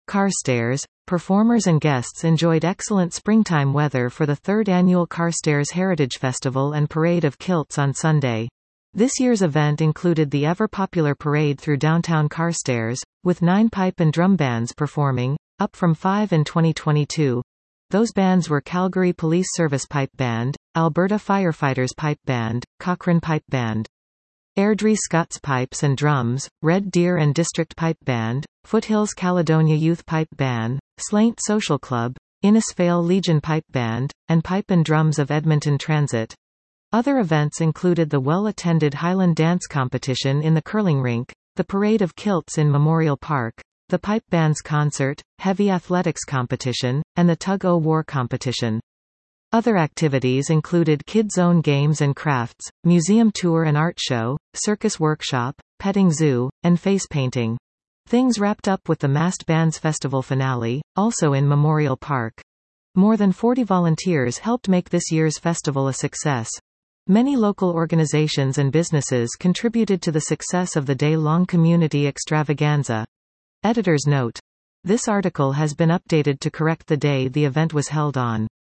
Carstairs. Performers and guests enjoyed excellent springtime weather for the third annual Carstairs Heritage Festival and Parade of Kilts on Sunday. This year's event included the ever-popular parade through downtown Carstairs, with 9 pipe and drum bands performing, up from 5 in 2022. Those bands were Calgary Police Service Pipe Band, Alberta Firefighters Pipe Band, Cochrane Pipe Band, Airdrie Scots Pipes and Drums, Red Deer and District Pipe Band, Foothills Caledonia Youth Pipe Band, Slainte Social Club, Innisfail Legion Pipe Band, and Pipe and Drums of Edmonton Transit. Other events included the well-attended Highland Dance Competition in the curling rink, the Parade of Kilts in Memorial Park, the Pipe Band's Concert, Heavy Athletics Competition, and the Tug-o-War Competition. Other activities included Kids Zone Games and Crafts, Museum Tour and Art Show, Circus Workshop, Petting Zoo, and Face Painting. Things wrapped up with the Massed Bands Festival finale, also in Memorial Park. More than 40 volunteers helped make this year's festival a success. Many local organizations and businesses contributed to the success of the day-long community extravaganza. Editor's note. This article has been updated to correct the day the event was held on.